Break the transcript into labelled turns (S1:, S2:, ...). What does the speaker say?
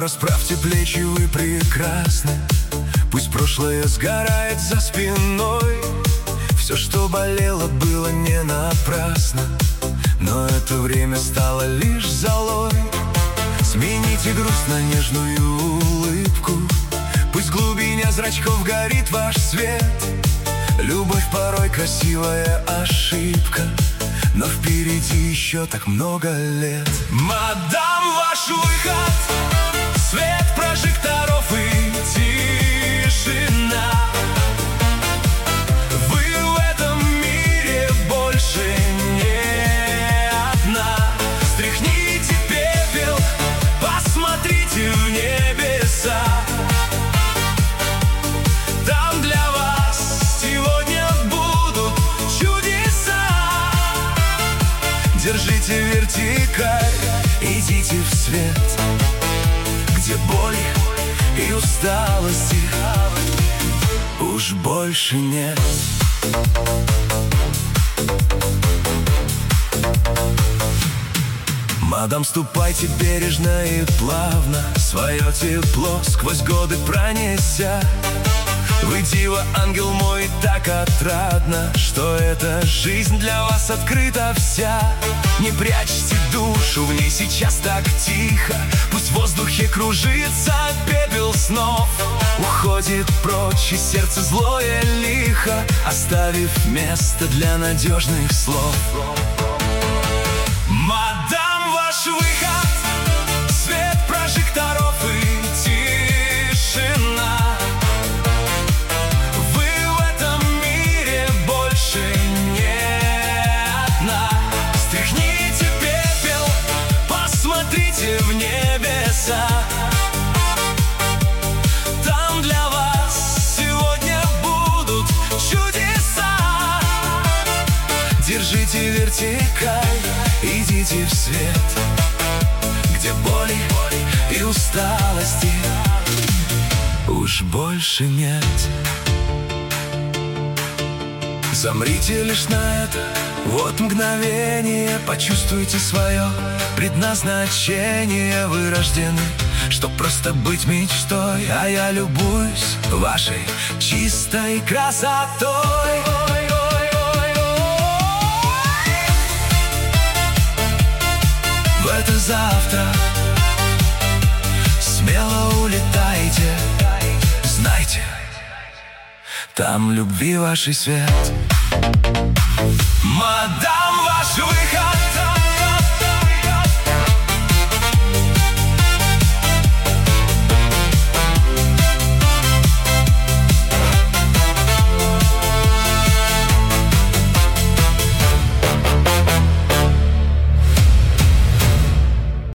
S1: расправьте плечи, вы прекрасны. Пусть прошлое сгорает за спиной. Все, что болело, было не напрасно, но это время стало лишь золой. Смените грусть на нежную улыбку. Пусть в глубине зрачков горит ваш свет. Любовь порой красивая ошибка, но впереди еще так много лет. Мадам, ваш выход, свет прожекторов и тишина. Вы в этом мире больше не одна. Стряхните пепел, посмотрите в небеса. Там для вас сегодня будут чудеса. Держите вертикаль, идите в свет, где боли и усталости уж больше нет. Мадам, ступайте бережно и плавно, свое тепло сквозь годы пронеся. Вы дива, ангел мой, так отрадно, что эта жизнь для вас открыта вся. Не прячьте душу, в ней сейчас так тихо. Пусть в воздухе кружится пепел снов. Уходит прочь из сердца злое лихо, оставив место для надежных слов. Мадам, ваш выход, свет прожекторов и тишина. Вы в этом мире больше не одна. Стряхните пепел, посмотрите в небеса. Там для вас сегодня будут чудеса. Держите вертикаль, идите в свет, где боли и усталости уж больше нет. Замрите лишь на это, вот мгновение. Почувствуйте свое предназначение. Вы рождены, чтоб просто быть мечтой, а я любуюсь вашей чистой красотой. В это завтра смело улетайте. Знайте, там любви вашей свет. Мадам, ваш выход.